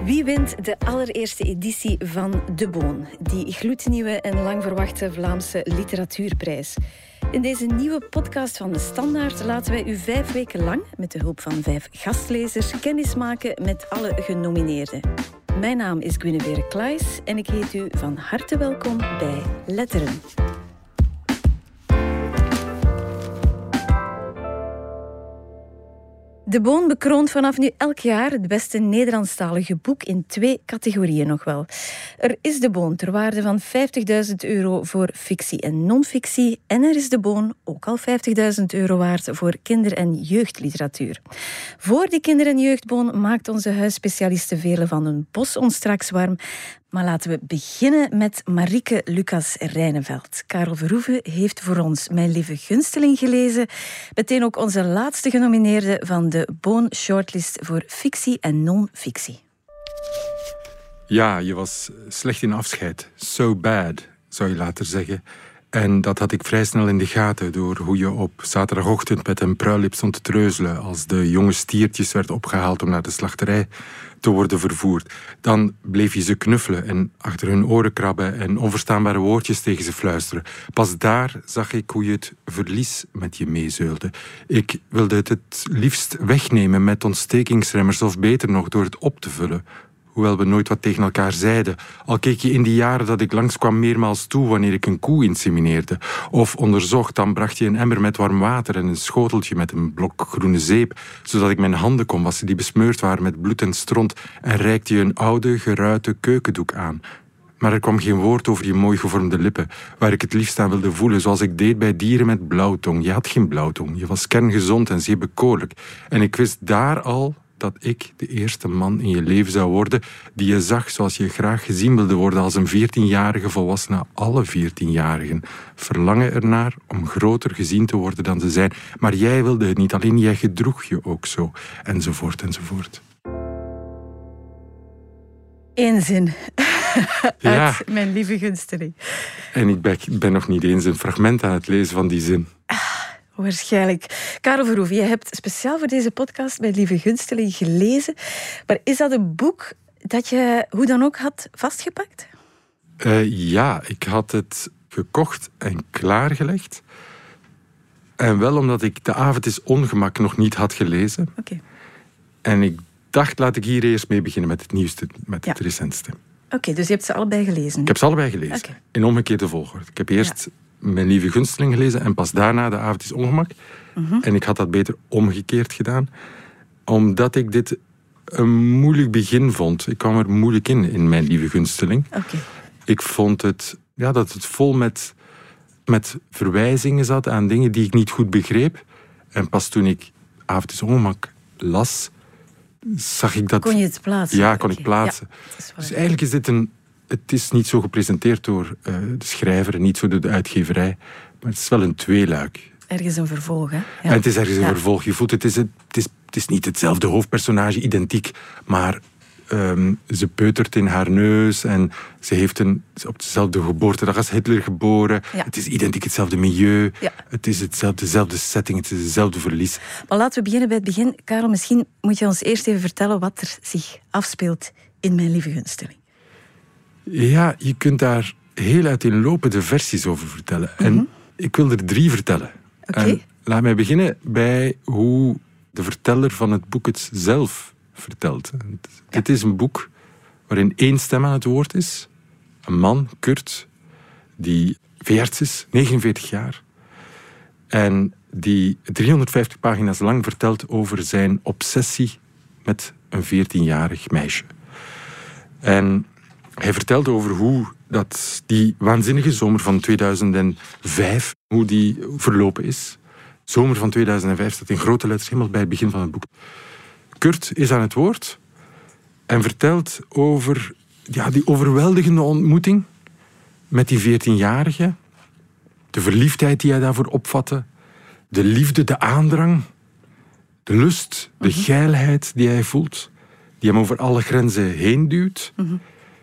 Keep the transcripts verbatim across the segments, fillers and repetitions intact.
Wie wint de allereerste editie van De Boon, die gloednieuwe en lang verwachte Vlaamse literatuurprijs? In deze nieuwe podcast van De Standaard laten wij u vijf weken lang, met de hulp van vijf gastlezers, kennismaken met alle genomineerden. Mijn naam is Guinevere Claes en ik heet u van harte welkom bij Letteren. De Boon bekroont vanaf nu elk jaar het beste Nederlandstalige boek in twee categorieën nog wel. Er is De Boon ter waarde van vijftigduizend euro voor fictie en non-fictie. En er is De Boon ook al vijftigduizend euro waard voor kinder- en jeugdliteratuur. Voor die kinder- en jeugdboon maakt onze huisspecialiste Veerle van den Bos ons straks warm. Maar laten we beginnen met Marieke Lucas Rijneveld. Karel Verhoeven heeft voor ons Mijn Lieve Gunsteling gelezen. Meteen ook onze laatste genomineerde van de Boon Shortlist voor fictie en non-fictie. Ja, je was slecht in afscheid. So bad, zou je later zeggen. En dat had ik vrij snel in de gaten door hoe je op zaterdagochtend met een pruillip stond te treuzelen als de jonge stiertjes werd opgehaald om naar de slachterij te worden vervoerd. Dan bleef je ze knuffelen en achter hun oren krabben en onverstaanbare woordjes tegen ze fluisteren. Pas daar zag ik hoe je het verlies met je meezeulde. Ik wilde het het liefst wegnemen met ontstekingsremmers of beter nog door het op te vullen. Hoewel we nooit wat tegen elkaar zeiden. Al keek je in die jaren dat ik langskwam meermaals toe wanneer ik een koe insemineerde. Of onderzocht, dan bracht je een emmer met warm water en een schoteltje met een blok groene zeep, zodat ik mijn handen kon wassen die besmeurd waren met bloed en stront, en reikte je een oude, geruite keukendoek aan. Maar er kwam geen woord over je mooi gevormde lippen, waar ik het liefst aan wilde voelen, zoals ik deed bij dieren met blauwtong. Je had geen blauwtong, je was kerngezond en zeer bekoorlijk. En ik wist daar al dat ik de eerste man in je leven zou worden die je zag zoals je graag gezien wilde worden als een veertienjarige volwassene. Alle veertienjarigen verlangen ernaar om groter gezien te worden dan ze zijn. Maar jij wilde het niet, alleen jij gedroeg je ook zo. Enzovoort, enzovoort. Eén zin uit Ja. Mijn Lieve Gunsteling. En ik ben, ik ben nog niet eens een fragment aan het lezen van die zin. Waarschijnlijk. Karel Verhoeven, je hebt speciaal voor deze podcast Mijn Lieve Gunsteling gelezen. Maar is dat een boek dat je hoe dan ook had vastgepakt? Uh, ja, ik had het gekocht en klaargelegd. En wel omdat ik De Avond is Ongemak nog niet had gelezen. Oké. Okay. En ik dacht, laat ik hier eerst mee beginnen met het nieuwste, met het ja. recentste. Oké, okay, dus je hebt ze allebei gelezen? Ik heb ze allebei gelezen. Okay. In omgekeerde volgorde. Ik heb eerst ja. Mijn Lieve Gunsteling gelezen en pas daarna De Avond is Ongemak. Mm-hmm. En ik had dat beter omgekeerd gedaan. Omdat ik dit een moeilijk begin vond. Ik kwam er moeilijk in, in Mijn Lieve Gunsteling. Okay. Ik vond het, ja, dat het vol met, met verwijzingen zat aan dingen die ik niet goed begreep. En pas toen ik Avond is Ongemak las, zag ik dat... Kon je het plaatsen? Ja, kon okay. ik plaatsen. Ja, dus eigenlijk is dit een... Het is niet zo gepresenteerd door uh, de schrijver en niet zo door de uitgeverij. Maar het is wel een tweeluik. Ergens een vervolg, hè? Ja. En het is ergens een ja. vervolg. Je voelt, het is, het, is, het is niet hetzelfde hoofdpersonage, identiek. Maar um, ze peutert in haar neus en ze heeft een, op dezelfde geboortedag als Hitler geboren. Ja. Het is identiek hetzelfde milieu. Ja. Het is hetzelfde, dezelfde setting, het is hetzelfde verlies. Maar laten we beginnen bij het begin. Karel, misschien moet je ons eerst even vertellen wat er zich afspeelt in Mijn Lieve Gunsteling. Ja, je kunt daar heel uiteenlopende versies over vertellen. Mm-hmm. En ik wil er drie vertellen. Okay. En laat mij beginnen bij hoe de verteller van het boek het zelf vertelt. Ja. Dit is een boek waarin één stem aan het woord is. Een man, Kurt, die veertig is, negenenveertig jaar. En die driehonderdvijftig pagina's lang vertelt over zijn obsessie met een veertienjarig meisje. En hij vertelt over hoe dat die waanzinnige zomer van tweeduizend vijf, hoe die verlopen is. Zomer van tweeduizend vijf staat in grote letters helemaal bij het begin van het boek. Kurt is aan het woord en vertelt over ja, die overweldigende ontmoeting met die veertienjarige. De verliefdheid die hij daarvoor opvatte. De liefde, de aandrang. De lust, de mm-hmm. geilheid die hij voelt. Die hem over alle grenzen heen duwt. Mm-hmm.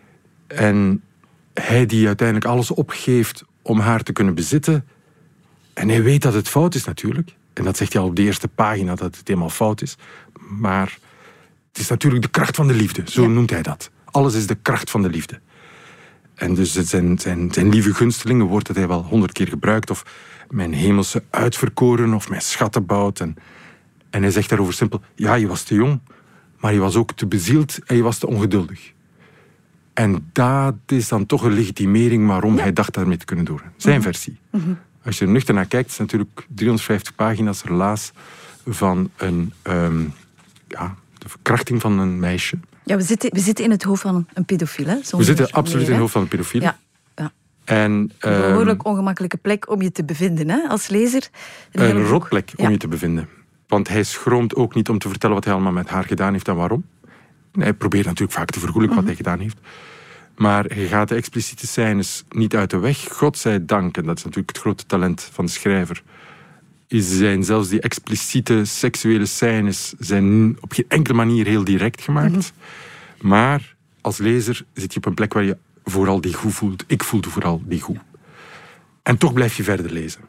En hij die uiteindelijk alles opgeeft om haar te kunnen bezitten. En hij weet dat het fout is natuurlijk. En dat zegt hij al op de eerste pagina, dat het helemaal fout is. Maar Het is natuurlijk de kracht van de liefde, zo ja. noemt hij dat. Alles is de kracht van de liefde. En dus zijn, zijn, zijn lieve gunstelingen, woord dat hij wel honderd keer gebruikt, of mijn hemelse uitverkoren, of mijn schattenbout. En, en hij zegt daarover simpel, ja, je was te jong, maar je was ook te bezield en je was te ongeduldig. En dat is dan toch een legitimering waarom ja. hij dacht daarmee te kunnen doorgaan. Zijn mm-hmm. versie. Mm-hmm. Als je er nuchter naar kijkt, is het natuurlijk driehonderdvijftig pagina's relaas van een, um, ja, de verkrachting van een meisje. Ja, we zitten, we zitten in het hoofd van een pedofiel, hè? We zitten absoluut meer, in het hoofd van een pedofiel. Ja. ja. En, een behoorlijk um, ongemakkelijke plek om je te bevinden, hè? Als lezer. Een, een rotplek om ja. je te bevinden. Want hij schroomt ook niet om te vertellen wat hij allemaal met haar gedaan heeft en waarom. Hij probeert natuurlijk vaak te vergoelijken wat mm-hmm. hij gedaan heeft. Maar hij gaat de expliciete scènes niet uit de weg. Godzijdank, en dat is natuurlijk het grote talent van de schrijver, zijn zelfs die expliciete seksuele scènes zijn op geen enkele manier heel direct gemaakt. Mm-hmm. Maar als lezer zit je op een plek waar je vooral die goed voelt. Ik voelde vooral die goed. En toch blijf je verder lezen.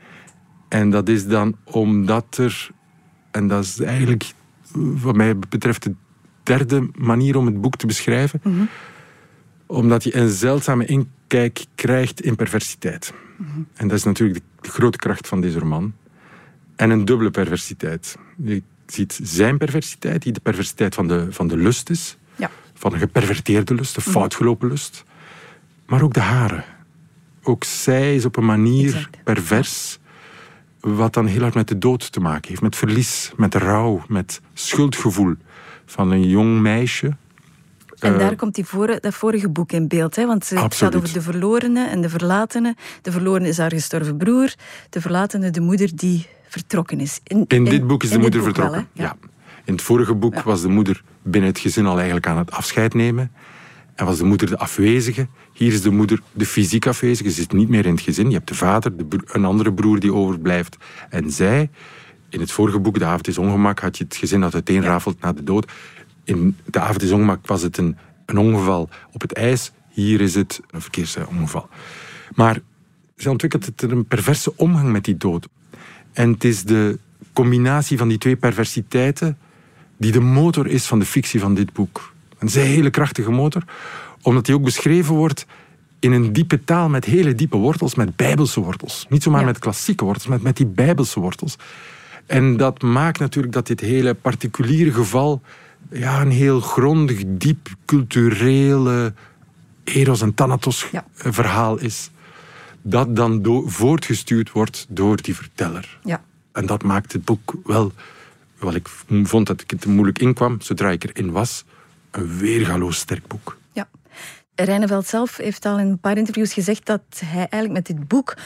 En dat is dan omdat er... En dat is eigenlijk, wat mij betreft, de derde manier om het boek te beschrijven. Mm-hmm. Omdat je een zeldzame inkijk krijgt in perversiteit. Mm-hmm. En dat is natuurlijk de, de grote kracht van deze roman. En een dubbele perversiteit. Je ziet zijn perversiteit, die de perversiteit van de, van de lust is. Ja. Van een geperverteerde lust, een mm-hmm. foutgelopen lust. Maar ook de hare. Ook zij is op een manier exact. pervers, wat dan heel hard met de dood te maken heeft. Met verlies, met rouw, met schuldgevoel van een jong meisje. En uh, daar komt die vor, dat vorige boek in beeld. Hè? Want het absoluut. gaat over de verlorene en de verlatene. De verlorene is haar gestorven broer. De verlatene de moeder die vertrokken is. In, in dit in, boek is de moeder boek vertrokken. Wel, ja. ja. In het vorige boek ja. was de moeder binnen het gezin al eigenlijk aan het afscheid nemen. En was de moeder de afwezige. Hier is de moeder de fysiek afwezige. Ze zit niet meer in het gezin. Je hebt de vader, de bro- een andere broer die overblijft. En zij, in het vorige boek, De avond is ongemak, had je het gezin dat uiteenrafelt na de dood. In De avond is ongemak was het een, een ongeval op het ijs. Hier is het een verkeersongeval. Maar ze ontwikkelt het een perverse omgang met die dood. En het is de combinatie van die twee perversiteiten die de motor is van de fictie van dit boek. Een zeer hele krachtige motor, omdat die ook beschreven wordt in een diepe taal met hele diepe wortels, met bijbelse wortels. Niet zomaar ja. met klassieke wortels, maar met die bijbelse wortels. En dat maakt natuurlijk dat dit hele particuliere geval ja, een heel grondig, diep, culturele Eros en Thanatos ja. verhaal is. Dat dan do- voortgestuurd wordt door die verteller. Ja. En dat maakt het boek wel, wel, ik vond dat ik het moeilijk inkwam, zodra ik erin was, een weergaloos sterk boek. Ja. Rijneveld zelf heeft al in een paar interviews gezegd dat hij eigenlijk met dit boek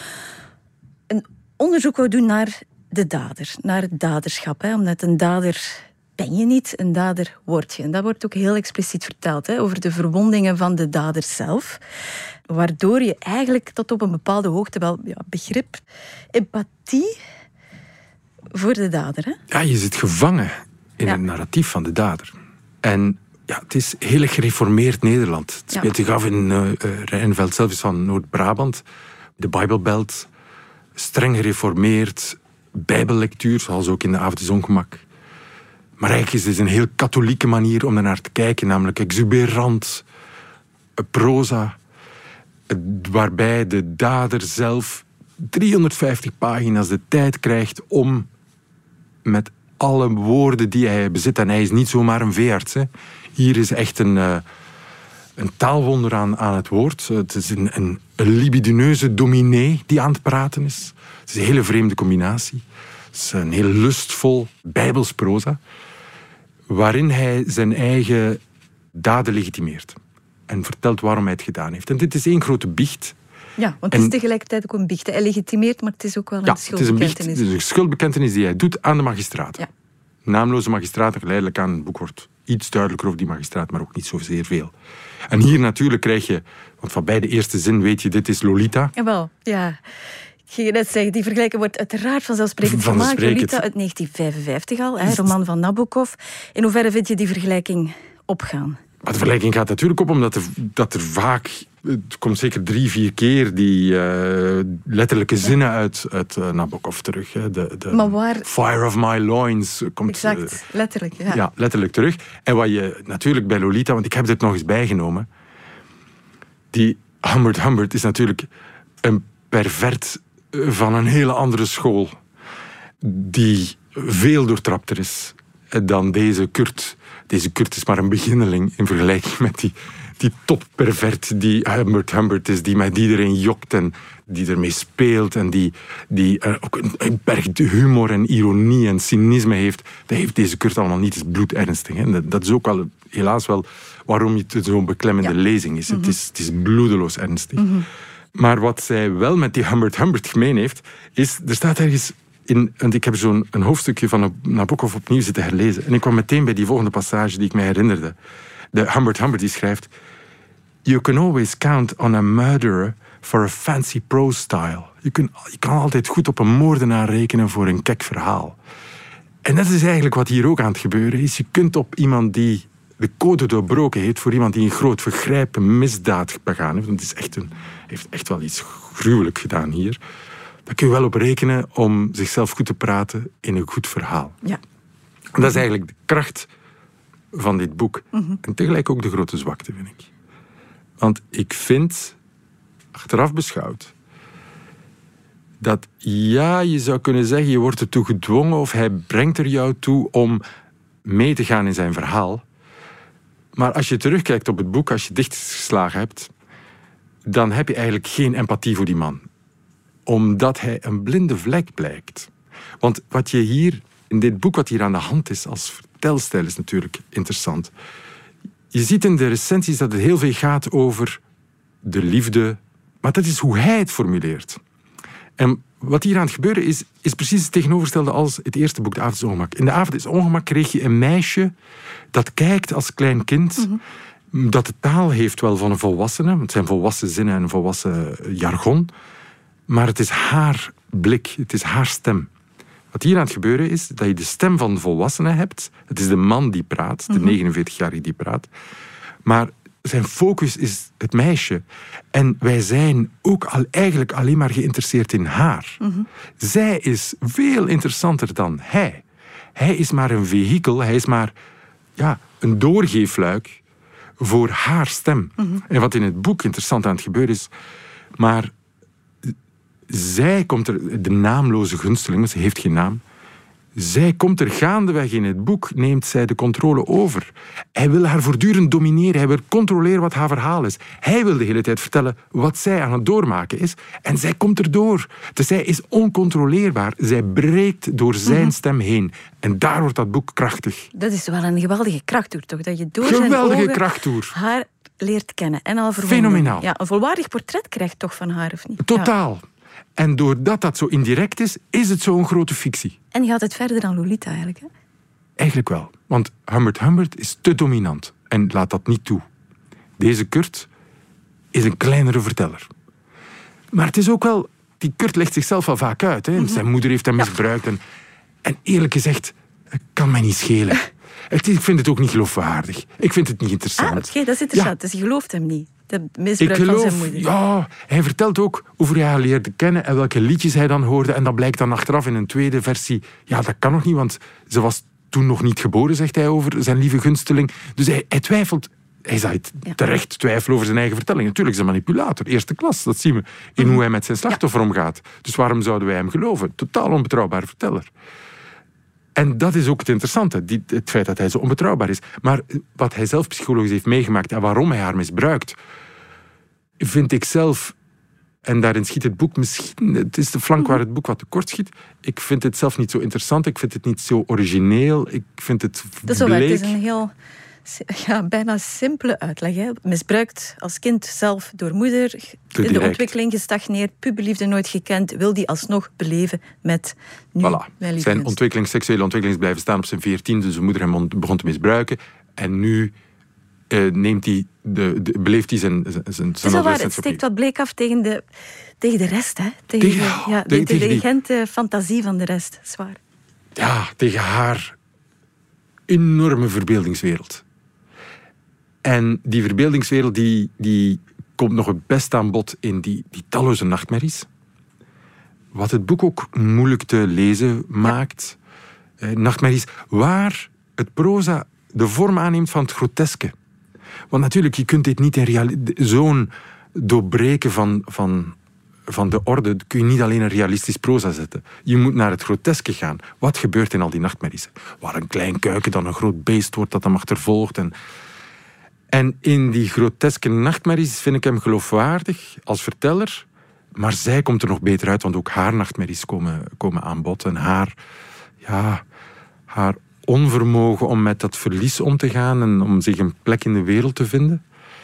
een onderzoek wou doen naar de dader, naar het daderschap. Hè? Omdat een dader ben je niet, een dader word je. En dat wordt ook heel expliciet verteld, hè? Over de verwondingen van de dader zelf. Waardoor je eigenlijk tot op een bepaalde hoogte wel ja, begrip, empathie voor de dader. Hè? Ja, je zit gevangen in ja. het narratief van de dader. En ja, het is heel gereformeerd Nederland. Het speelt zich ja. af in uh, uh, Rijneveld zelf is van Noord-Brabant. De Bijbelbelt. Streng gereformeerd. Bijbellectuur, zoals ook in De avond is ongemak. Maar eigenlijk is het een heel katholieke manier om ernaar te kijken. Namelijk exuberant. Proza. Waarbij de dader zelf driehonderdvijftig pagina's de tijd krijgt om met alle woorden die hij bezit. En hij is niet zomaar een veearts. Hè. Hier is echt een, uh, een taalwonder aan, aan het woord. Het is een, een, een libidineuze dominee die aan het praten is. Het is een hele vreemde combinatie. Het is een heel lustvol bijbels proza, waarin hij zijn eigen daden legitimeert. En vertelt waarom hij het gedaan heeft. En dit is één grote biecht. Ja, want het is en, tegelijkertijd ook een biecht. Hij legitimeert, maar het is ook wel een ja, schuldbekentenis. Het is een biecht, het is een schuldbekentenis die hij doet aan de magistraat. Ja. Naamloze magistraat, en geleidelijk aan het boek wordt iets duidelijker over die magistraat, maar ook niet zozeer veel. En hier natuurlijk krijg je, want van bij de eerste zin weet je, dit is Lolita. Jawel, ja. Ik ging je net zeggen, die vergelijking wordt uiteraard vanzelfsprekend van gemaakt. Lolita uit negentien vijfenvijftig al, hè, roman van Nabokov. In hoeverre vind je die vergelijking opgaan? Maar de vergelijking gaat natuurlijk op, omdat er, dat er vaak het komt zeker drie, vier keer die uh, letterlijke zinnen ja. uit, uit uh, Nabokov terug. Hè. De, de maar waar... Fire of my loins komt exact, uh, letterlijk. Ja. ja, letterlijk terug. En wat je natuurlijk bij Lolita, want ik heb dit nog eens bijgenomen, die Humbert Humbert is natuurlijk een pervert van een hele andere school, die veel doortrapter is dan deze Kurt. Deze Kurt is maar een beginneling in vergelijking met die, die toppervert die Humbert Humbert is, die met iedereen jokt en die ermee speelt en die, die uh, ook een, een berg humor en ironie en cynisme heeft. Dat heeft deze Kurt allemaal niet. Het is bloedernstig. Hè? Dat, dat is ook wel, helaas wel waarom het zo'n beklemmende ja. lezing is. Mm-hmm. Het is. Het is bloedeloos ernstig. Mm-hmm. Maar wat zij wel met die Humbert Humbert gemeen heeft, is, er staat ergens in, en ik heb zo'n een hoofdstukje van Nabokov opnieuw zitten herlezen. En ik kwam meteen bij die volgende passage die ik mij herinnerde. De Humbert Humbert die schrijft: You can always count on a murderer for a fancy prose style. Je, kun, je kan altijd goed op een moordenaar rekenen voor een kek verhaal. En dat is eigenlijk wat hier ook aan het gebeuren is. Je kunt op iemand die de code doorbroken heeft, voor iemand die een groot vergrijp, een misdaad begaan heeft, want het is echt een, heeft echt wel iets gruwelijk gedaan hier, daar kun je wel op rekenen om zichzelf goed te praten in een goed verhaal. Ja. En dat is eigenlijk de kracht van dit boek. Mm-hmm. En tegelijk ook de grote zwakte, vind ik. Want ik vind, achteraf beschouwd, dat ja, je zou kunnen zeggen, je wordt ertoe gedwongen of hij brengt er jou toe om mee te gaan in zijn verhaal. Maar als je terugkijkt op het boek, als je dichtgeslagen hebt, dan heb je eigenlijk geen empathie voor die man. Omdat hij een blinde vlek blijkt. Want wat je hier, in dit boek wat hier aan de hand is, als vertelstijl is natuurlijk interessant. Je ziet in de recensies dat het heel veel gaat over de liefde, maar dat is hoe hij het formuleert. En wat hier aan het gebeuren is, is precies het tegenovergestelde als het eerste boek, De Avond is Ongemak. In De Avond is Ongemak kreeg je een meisje dat kijkt als klein kind, mm-hmm. dat de taal heeft wel van een volwassene, want het zijn volwassen zinnen en een volwassen jargon, maar het is haar blik, het is haar stem. Wat hier aan het gebeuren is, dat je de stem van de volwassene hebt. Het is de man die praat, de negenenveertigjarige die praat. Maar zijn focus is het meisje. En wij zijn ook al eigenlijk alleen maar geïnteresseerd in haar. Mm-hmm. Zij is veel interessanter dan hij. Hij is maar een vehikel, hij is maar ja, een doorgeefluik voor haar stem. Mm-hmm. En wat in het boek interessant aan het gebeuren is, maar zij komt er, de naamloze gunsteling, ze heeft geen naam, zij komt er gaandeweg in het boek, neemt zij de controle over. Hij wil haar voortdurend domineren, hij wil controleren wat haar verhaal is. Hij wil de hele tijd vertellen wat zij aan het doormaken is. En zij komt erdoor. Dus zij is oncontroleerbaar. Zij breekt door zijn mm-hmm. stem heen. En daar wordt dat boek krachtig. Dat is wel een geweldige krachttoer, toch? Dat je door geweldige zijn ogen krachttoer. haar leert kennen. En al verwonden. Fenomenaal. Ja, een volwaardig portret krijgt toch van haar, of niet? Totaal. Ja. En doordat dat zo indirect is, is het zo'n grote fictie. En gaat het verder dan Lolita eigenlijk, hè? Eigenlijk wel. Want Humbert Humbert is te dominant. En laat dat niet toe. Deze Kurt is een kleinere verteller. Maar het is ook wel... Die Kurt legt zichzelf al vaak uit. Hè? Mm-hmm. Zijn moeder heeft hem misbruikt. En, en eerlijk gezegd, het kan mij niet schelen. Ik vind het ook niet geloofwaardig. Ik vind het niet interessant. Ah, oké, okay, dat is interessant. Ja. Dus je gelooft hem niet. De misbruik ik geloof, van zijn moeder. Ja, hij vertelt ook over hoe hij haar leerde kennen en welke liedjes hij dan hoorde. En dat blijkt dan achteraf in een tweede versie. Ja, dat kan nog niet, want ze was toen nog niet geboren, zegt hij over zijn lieve gunsteling. Dus hij, hij twijfelt. Hij zou ja. terecht twijfelen over zijn eigen vertelling. Natuurlijk is hij een manipulator, eerste klas. Dat zien we in mm-hmm. hoe hij met zijn slachtoffer ja. omgaat. Dus waarom zouden wij hem geloven? Totaal onbetrouwbare verteller. En dat is ook het interessante, die, het feit dat hij zo onbetrouwbaar is. Maar wat hij zelf psychologisch heeft meegemaakt en waarom hij haar misbruikt, vind ik zelf, en daarin schiet het boek misschien, het is de flank waar het boek wat tekort schiet, ik vind het zelf niet zo interessant, ik vind het niet zo origineel, ik vind het dat is bleek. Het is een heel... Ja, bijna simpele uitleg. Hè. Misbruikt als kind zelf door moeder, in de ontwikkeling gestagneerd, puberliefde nooit gekend, wil die alsnog beleven met nu voilà. mijn zijn ontwikkeling, seksuele ontwikkeling is blijven staan op zijn veertien, dus zijn moeder hem begon te misbruiken. En nu uh, neemt hij de, de, beleeft hij zijn, zijn, zijn is dat waar, het steekt wat bleek af tegen de, tegen de rest. Hè? Tegen, tegen, de, ja, tegen, tegen de regente fantasie van de rest. Zwaar. Ja, tegen haar enorme verbeeldingswereld. En die verbeeldingswereld die, die komt nog het best aan bod in die, die talloze nachtmerries. Wat het boek ook moeilijk te lezen maakt. Ja. Eh, nachtmerries waar het proza de vorm aanneemt van het groteske. Want natuurlijk, je kunt dit niet in reali- zo'n doorbreken van, van, van de orde kun je niet alleen een realistisch proza zetten. Je moet naar het groteske gaan. Wat gebeurt in al die nachtmerries? Waar een klein kuiken dan een groot beest wordt dat hem achtervolgt. En, en in die groteske nachtmerries vind ik hem geloofwaardig als verteller. Maar zij komt er nog beter uit, want ook haar nachtmerries komen, komen aan bod. En haar, ja, haar onvermogen om met dat verlies om te gaan en om zich een plek in de wereld te vinden.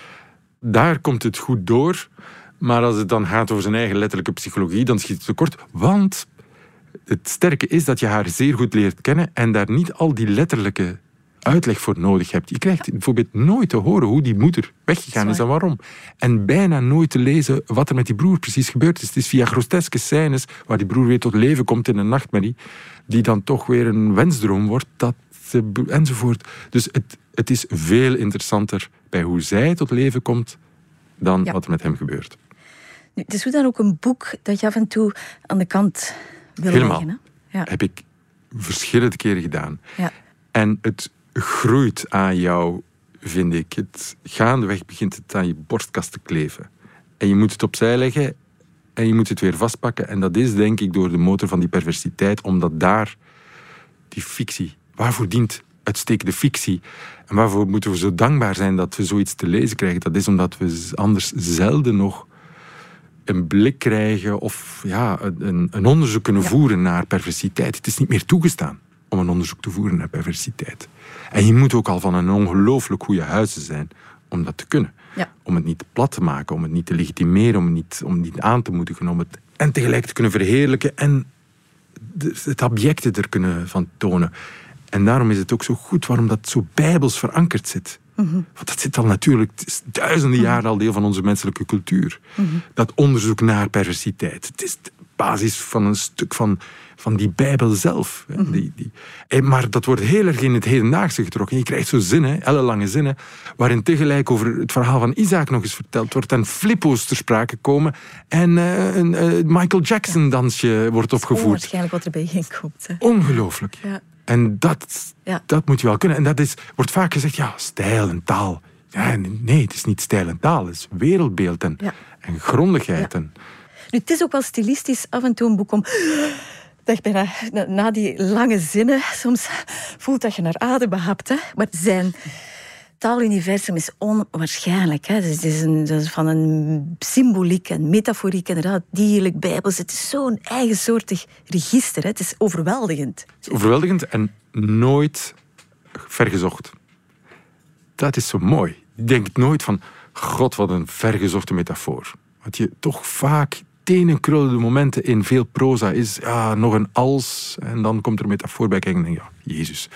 Daar komt het goed door. Maar als het dan gaat over zijn eigen letterlijke psychologie, dan schiet het tekort. Want het sterke is dat je haar zeer goed leert kennen en daar niet al die letterlijke uitleg voor nodig hebt. Je krijgt bijvoorbeeld nooit te horen hoe die moeder weggegaan is en waarom. En bijna nooit te lezen wat er met die broer precies gebeurd is. Het is via groteske scènes waar die broer weer tot leven komt in een nachtmerrie, die dan toch weer een wensdroom wordt, dat ze, enzovoort. Dus het, het is veel interessanter bij hoe zij tot leven komt dan ja. wat er met hem gebeurt. Nu, het is hoe dan ook een boek dat je af en toe aan de kant wil Helemaal. leggen. Hè? Ja. Heb ik verschillende keren gedaan. Ja. En het groeit aan jou, vind ik. Het, gaandeweg begint het aan je borstkast te kleven. En je moet het opzij leggen en je moet het weer vastpakken. En dat is, denk ik, door de motor van die perversiteit, omdat daar die fictie... Waarvoor dient uitstekende fictie? En waarvoor moeten we zo dankbaar zijn dat we zoiets te lezen krijgen? Dat is omdat we anders zelden nog een blik krijgen of ja, een, een onderzoek kunnen ja. voeren naar perversiteit. Het is niet meer toegestaan om een onderzoek te voeren naar perversiteit. En je moet ook al van een ongelooflijk goede huizen zijn om dat te kunnen. Ja. Om het niet plat te maken, om het niet te legitimeren, om het niet, om het niet aan te moedigen, om het en tegelijk te kunnen verheerlijken en het abjecte er kunnen van tonen. En daarom is het ook zo goed waarom dat zo bijbels verankerd zit. Mm-hmm. Want dat zit al natuurlijk, het is duizenden mm-hmm. jaren al deel van onze menselijke cultuur. Mm-hmm. Dat onderzoek naar perversiteit. Het is de basis van een stuk van, van die Bijbel zelf. Mm-hmm. Die, die. Maar dat wordt heel erg in het hedendaagse getrokken. Je krijgt zo zinnen, ellenlange zinnen, waarin tegelijk over het verhaal van Isaac nog eens verteld wordt en flippo's ter sprake komen en uh, een uh, Michael Jackson dansje wordt opgevoerd. Waarschijnlijk wat erbij heen komt. Hè. Ongelooflijk. Ja. En dat, ja. dat moet je wel kunnen. En dat is, wordt vaak gezegd, ja, stijl en taal. Ja, nee, het is niet stijl en taal. Het is wereldbeeld en, ja. en grondigheid. Ja. En... Nu, het is ook wel stilistisch af en toe een boek om... Dat je bijna, na, na die lange zinnen soms voelt dat je naar adem behapt. Hè? Maar zijn taaluniversum is onwaarschijnlijk. Hè? Dus het is, een, het is van een symboliek en metaforiek, inderdaad, dierlijk, bijbels. Het is zo'n eigensoortig register. Hè? Het is overweldigend. Het is overweldigend en nooit vergezocht. Dat is zo mooi. Je denkt nooit van, god, wat een vergezochte metafoor. Wat je toch vaak... tenenkrullende momenten in veel proza is ja, nog een als en dan komt er een metafoor bij kijken en denk je, ja, Jezus.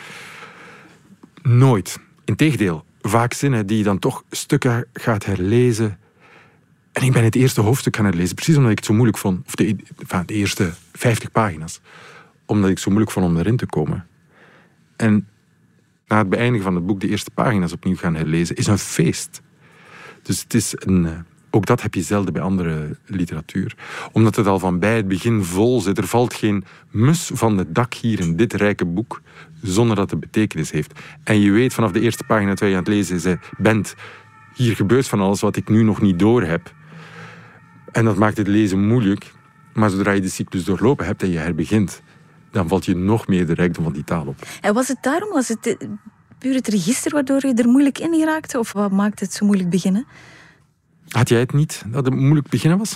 Nooit. Integendeel, vaak zinnen die je dan toch stukken gaat herlezen. En ik ben het eerste hoofdstuk gaan herlezen, precies omdat ik het zo moeilijk vond, of de, enfin, de eerste vijftig pagina's, omdat ik het zo moeilijk vond om erin te komen. En na het beëindigen van het boek de eerste pagina's opnieuw gaan herlezen, is een feest. Dus het is een... Ook dat heb je zelden bij andere literatuur. Omdat het al van bij het begin vol zit. Er valt geen mus van het dak hier in dit rijke boek zonder dat het betekenis heeft. En je weet vanaf de eerste pagina terwijl je aan het lezen bent, hier gebeurt van alles wat ik nu nog niet door heb. En dat maakt het lezen moeilijk. Maar zodra je de cyclus doorlopen hebt en je herbegint, dan valt je nog meer de rijkdom van die taal op. En was het daarom, was het puur het register waardoor je er moeilijk in geraakte? Of wat maakt het zo moeilijk beginnen? Had jij het niet, dat het moeilijk beginnen was?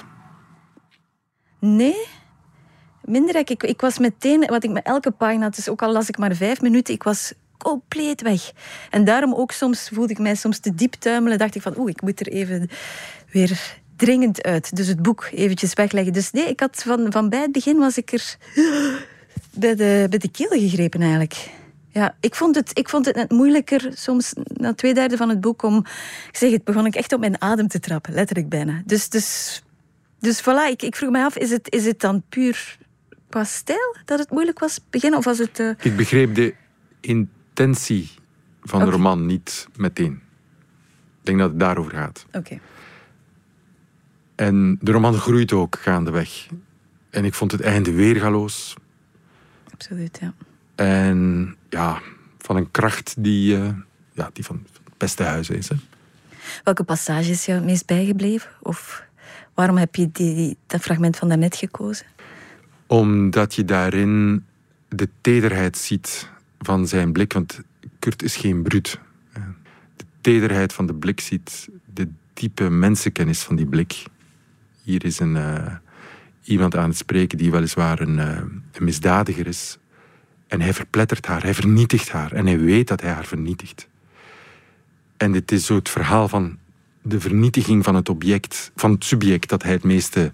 Nee, minder. Ik, ik was meteen, wat ik met elke pagina, dus ook al las ik maar vijf minuten, ik was compleet weg. En daarom ook soms voelde ik mij soms te diep tuimelen. Dacht ik van, oeh, ik moet er even weer dringend uit. Dus het boek eventjes wegleggen. Dus nee, ik had van, van bij het begin was ik er bij de, bij de keel gegrepen eigenlijk. Ja, ik vond, het, ik vond het net moeilijker, soms na twee derde van het boek, om... Ik zeg, het begon ik echt op mijn adem te trappen, letterlijk bijna. Dus, dus, dus voilà, ik, ik vroeg me af, is het, is het dan puur qua stijl dat het moeilijk was beginnen? Of was het... Uh... Ik begreep de intentie van okay. de roman niet meteen. Ik denk dat het daarover gaat. Oké. Okay. En de roman groeit ook gaandeweg. En ik vond het einde weergaloos. Absoluut, ja. En ja, van een kracht die, uh, ja, die van het beste huis is. Hè. Welke passage is jou het meest bijgebleven? Of waarom heb je die, die, dat fragment van daarnet gekozen? Omdat je daarin de tederheid ziet van zijn blik. Want Kurt is geen bruut. De tederheid van de blik ziet, de diepe mensenkennis van die blik. Hier is een, uh, iemand aan het spreken die weliswaar een, uh, een misdadiger is. En hij verplettert haar, hij vernietigt haar. En hij weet dat hij haar vernietigt. En dit is zo het verhaal van de vernietiging van het object, van het subject dat hij het meeste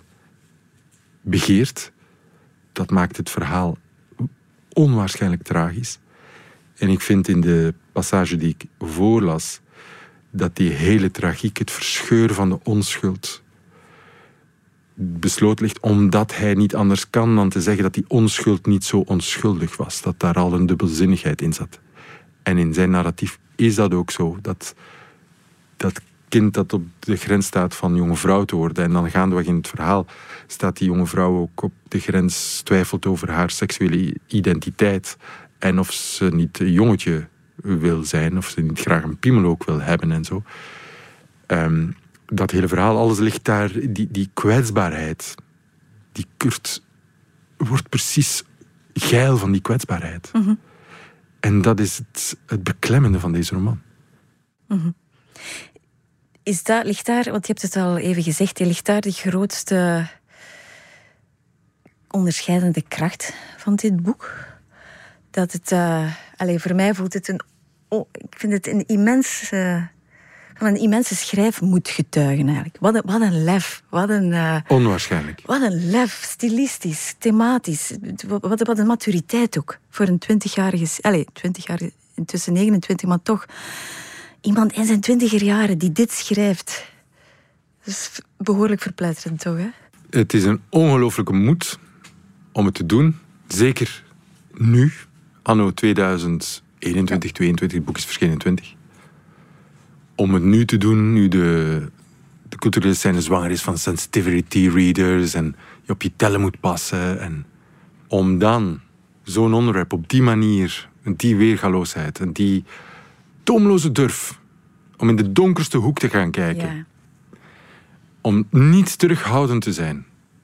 begeert. Dat maakt het verhaal onwaarschijnlijk tragisch. En ik vind in de passage die ik voorlas, dat die hele tragiek, het verscheuren van de onschuld, besloot ligt omdat hij niet anders kan dan te zeggen dat die onschuld niet zo onschuldig was. Dat daar al een dubbelzinnigheid in zat. En in zijn narratief is dat ook zo. Dat, dat kind dat op de grens staat van jonge vrouw te worden. En dan gaandeweg in het verhaal staat die jonge vrouw ook op de grens, twijfelt over haar seksuele identiteit. En of ze niet een jongetje wil zijn, of ze niet graag een piemel ook wil hebben en zo. Um, dat hele verhaal, alles ligt daar, die, die kwetsbaarheid. Die Kurt wordt precies geil van die kwetsbaarheid. Mm-hmm. En dat is het, het beklemmende van deze roman. Mm-hmm. Is dat, ligt daar, want je hebt het al even gezegd, ligt daar de grootste onderscheidende kracht van dit boek? Dat het, uh, allez, voor mij voelt het een, oh, ik vind het een immens, uh, van een immense schrijfmoed getuigen eigenlijk. Wat een, wat een lef, wat een... Uh, Onwaarschijnlijk. Wat een lef, stilistisch, thematisch, wat, wat een maturiteit ook voor een twintigjarige, allez, twintigjarige, intussen negenentwintig, maar toch iemand in zijn twintiger jaren die dit schrijft. Dat is behoorlijk verpletterend toch, hè? Het is een ongelooflijke moed om het te doen, zeker nu. Anno tweeduizend eenentwintig, tweeëntwintig, het boek is verschenen in twintig. Om het nu te doen, nu de, de culturele scène zwanger is van sensitivity readers en je op je tellen moet passen. En om dan zo'n onderwerp op die manier, die weergaloosheid en die toomloze durf om in de donkerste hoek te gaan kijken. Ja. Om niet terughoudend te zijn.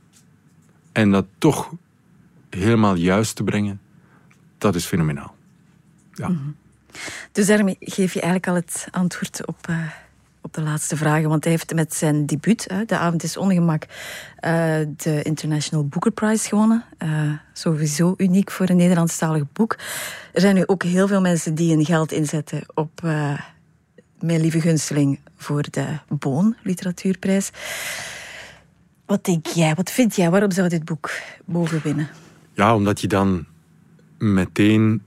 En dat toch helemaal juist te brengen. Dat is fenomenaal. Ja. Mm-hmm. Dus daarmee geef je eigenlijk al het antwoord op, uh, op de laatste vragen. Want hij heeft met zijn debuut, uh, De Avond is Ongemak, uh, de International Booker Prize gewonnen. Uh, sowieso uniek voor een Nederlandstalig boek. Er zijn nu ook heel veel mensen die hun geld inzetten op uh, Mijn Lieve Gunsteling voor de Boon Literatuurprijs. Wat denk jij? Wat vind jij? Waarom zou dit boek boven winnen? Ja, omdat je dan meteen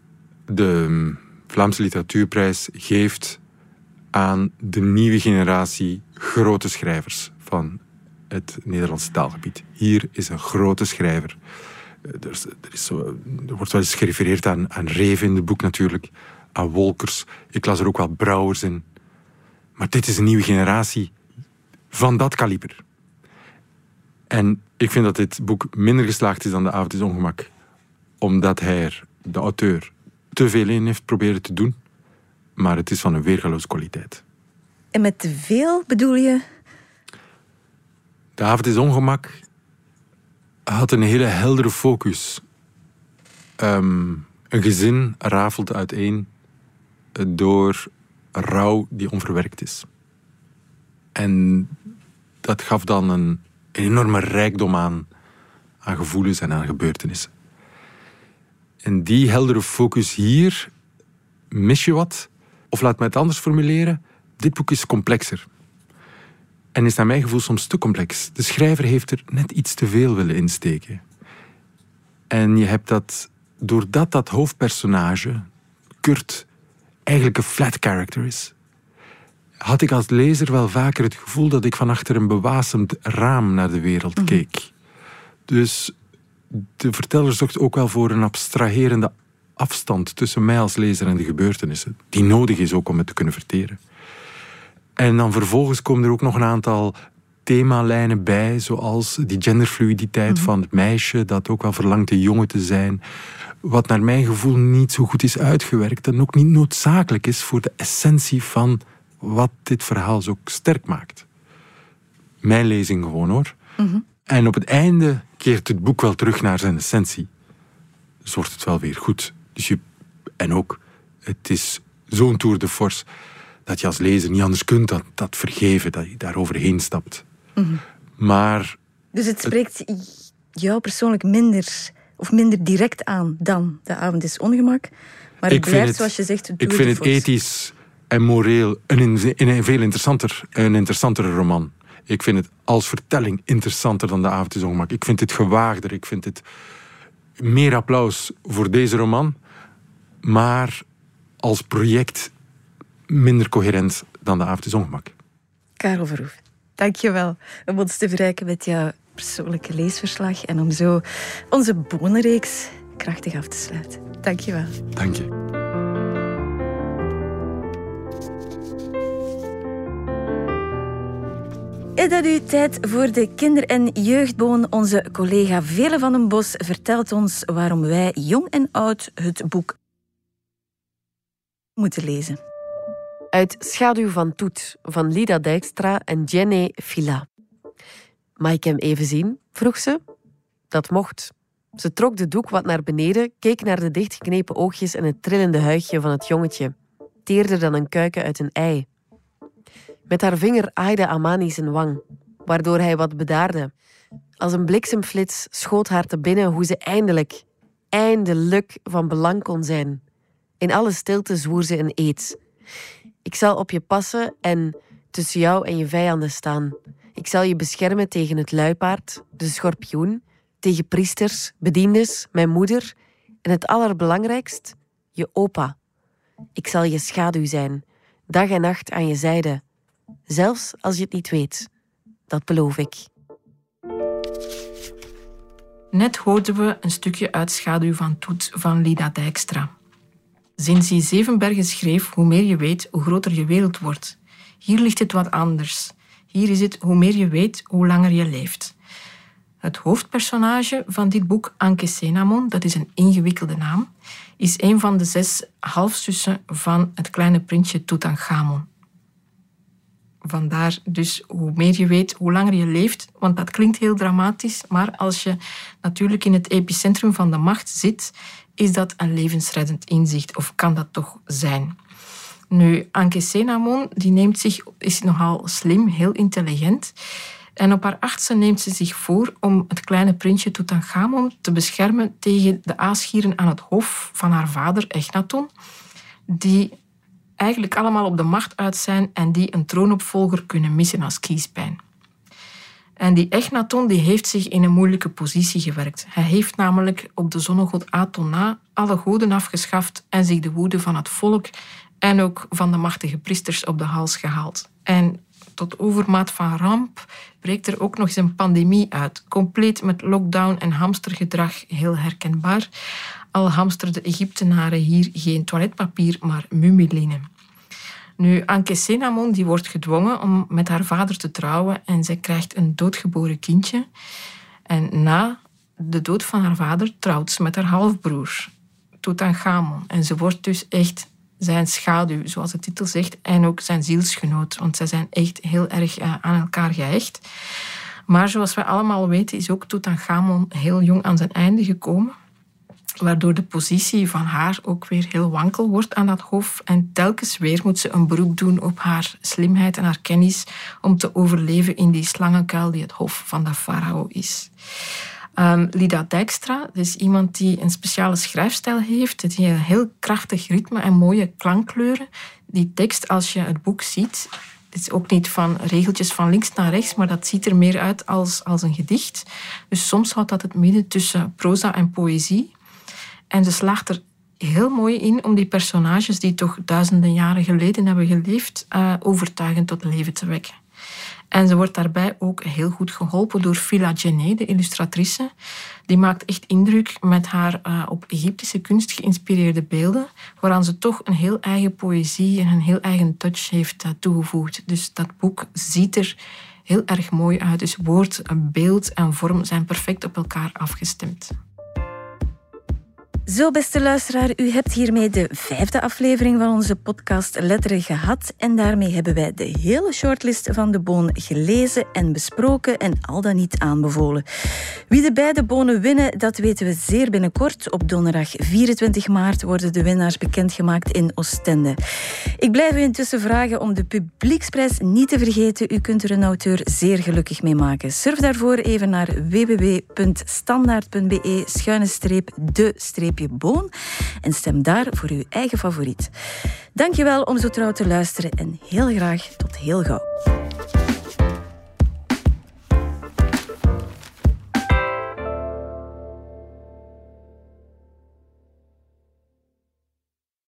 de Vlaamse Literatuurprijs geeft aan de nieuwe generatie grote schrijvers van het Nederlandse taalgebied. Hier is een grote schrijver. Er, is, er, is zo, er wordt wel eens gerefereerd aan, aan Reven in het boek natuurlijk, aan Wolkers. Ik las er ook wel Brouwers in. Maar dit is een nieuwe generatie van dat kaliber. En ik vind dat dit boek minder geslaagd is dan De Avond is Ongemak. Omdat hij er, de auteur, te veel in heeft proberen te doen. Maar het is van een weergaloze kwaliteit. En met te veel bedoel je? De Avond is Ongemak had een hele heldere focus. Um, een gezin rafelt uiteen door rouw die onverwerkt is. En dat gaf dan een, een enorme rijkdom aan, aan gevoelens en aan gebeurtenissen. En die heldere focus hier mis je wat. Of laat me het anders formuleren. Dit boek is complexer. En is naar mijn gevoel soms te complex. De schrijver heeft er net iets te veel willen insteken. En je hebt dat, doordat dat hoofdpersonage, Kurt, eigenlijk een flat character is, had ik als lezer wel vaker het gevoel dat ik van achter een bewasemd raam naar de wereld mm-hmm. keek. Dus de verteller zocht ook wel voor een abstraherende afstand tussen mij als lezer en de gebeurtenissen, die nodig is ook om het te kunnen verteren. En dan vervolgens komen er ook nog een aantal themalijnen bij, zoals die genderfluiditeit mm-hmm. van het meisje, dat ook wel verlangt een jongen te zijn. Wat naar mijn gevoel niet zo goed is uitgewerkt en ook niet noodzakelijk is voor de essentie van wat dit verhaal zo sterk maakt. Mijn lezing gewoon, hoor. Mm-hmm. En op het einde keert het boek wel terug naar zijn essentie. Dus wordt het wel weer goed. Dus je, en ook, het is zo'n tour de force dat je als lezer niet anders kunt dan dat vergeven, dat je daar overheen stapt. Mm-hmm. Maar... Dus het spreekt het, jou persoonlijk minder, of minder direct aan dan De avond is ongemak. Maar het blijft, zoals je zegt, ik vind het ethisch en moreel een, een veel interessanter, een interessantere roman. Ik vind het als vertelling interessanter dan De avond is ongemak. Ik vind het gewaagder. Ik vind het meer applaus voor deze roman. Maar als project minder coherent dan De avond is ongemak. Karel Verhoef, dank je wel om ons te verrijken met jouw persoonlijke leesverslag en om zo onze bonenreeks krachtig af te sluiten. Dank je wel. Dank je. Is dat nu tijd voor de kinder- en jeugdboon? Onze collega Vele van den Bos vertelt ons waarom wij, jong en oud, het boek moeten lezen. Uit Schaduw van Toet, van Lida Dijkstra en Jenny Fila. Mag ik hem even zien? Vroeg ze. Dat mocht. Ze trok de doek wat naar beneden, keek naar de dichtgeknepen oogjes en het trillende huidje van het jongetje. Teerder dan een kuiken uit een ei. Met haar vinger aaide Amani zijn wang, waardoor hij wat bedaarde. Als een bliksemflits schoot haar te binnen hoe ze eindelijk, eindelijk van belang kon zijn. In alle stilte zwoer ze een eed. Ik zal op je passen en tussen jou en je vijanden staan. Ik zal je beschermen tegen het luipaard, de schorpioen, tegen priesters, bediendes, mijn moeder en het allerbelangrijkst, je opa. Ik zal je schaduw zijn, dag en nacht aan je zijde. Zelfs als je het niet weet. Dat beloof ik. Net hoorden we een stukje uit Schaduw van Toet van Lida Dijkstra. Sinds Zevenbergen schreef, hoe meer je weet, hoe groter je wereld wordt. Hier ligt het wat anders. Hier is het, hoe meer je weet, hoe langer je leeft. Het hoofdpersonage van dit boek, Ankhesenamun, dat is een ingewikkelde naam, is een van de zes halfzussen van het kleine prinsje Tutankhamon. Vandaar dus, hoe meer je weet, hoe langer je leeft. Want dat klinkt heel dramatisch, maar als je natuurlijk in het epicentrum van de macht zit, is dat een levensreddend inzicht, of kan dat toch zijn? Nu, Ankhesenamun, die neemt zich, is nogal slim, heel intelligent. En op haar achtste neemt ze zich voor om het kleine prinsje Tutankhamon te beschermen tegen de aasgieren aan het hof van haar vader Echnaton, die eigenlijk allemaal op de macht uit zijn en die een troonopvolger kunnen missen als kiespijn. En die Echnaton die heeft zich in een moeilijke positie gewerkt. Hij heeft namelijk op de zonnegod Aton na alle goden afgeschaft en zich de woede van het volk en ook van de machtige priesters op de hals gehaald. En tot overmaat van ramp breekt er ook nog eens een pandemie uit. Compleet met lockdown en hamstergedrag, heel herkenbaar. Al hamsterden Egyptenaren hier geen toiletpapier, maar mumielinnen. Nu, Ankhesenamun die wordt gedwongen om met haar vader te trouwen en zij krijgt een doodgeboren kindje. En na de dood van haar vader trouwt ze met haar halfbroer, Tutankhamon. En ze wordt dus echt zijn schaduw, zoals de titel zegt, en ook zijn zielsgenoot, want zij zijn echt heel erg aan elkaar gehecht. Maar zoals wij allemaal weten is ook Tutankhamon heel jong aan zijn einde gekomen, waardoor de positie van haar ook weer heel wankel wordt aan dat hof. En telkens weer moet ze een beroep doen op haar slimheid en haar kennis om te overleven in die slangenkuil die het hof van de farao is. Um, Lida Dijkstra, dat is iemand die een speciale schrijfstijl heeft, die een heel krachtig ritme en mooie klankkleuren. Die tekst, als je het boek ziet, het is ook niet van regeltjes van links naar rechts, maar dat ziet er meer uit als, als een gedicht. Dus soms houdt dat het midden tussen proza en poëzie. En ze slaagt er heel mooi in om die personages die toch duizenden jaren geleden hebben geleefd, uh, overtuigend tot leven te wekken. En ze wordt daarbij ook heel goed geholpen door Fila Jenny, de illustratrice. Die maakt echt indruk met haar uh, op Egyptische kunst geïnspireerde beelden, waaraan ze toch een heel eigen poëzie en een heel eigen touch heeft uh, toegevoegd. Dus dat boek ziet er heel erg mooi uit. Dus woord, beeld en vorm zijn perfect op elkaar afgestemd. Zo, beste luisteraar, u hebt hiermee de vijfde aflevering van onze podcast Letteren gehad. En daarmee hebben wij de hele shortlist van De Boon gelezen en besproken en al dan niet aanbevolen. Wie de beide bonen winnen, dat weten we zeer binnenkort. Op donderdag vierentwintig maart worden de winnaars bekendgemaakt in Oostende. Ik blijf u intussen vragen om de publieksprijs niet te vergeten. U kunt er een auteur zeer gelukkig mee maken. Surf daarvoor even naar w w w punt standaard punt b e schuine streep de streep boon en stem daar voor uw eigen favoriet. Dankjewel om zo trouw te luisteren en heel graag tot heel gauw.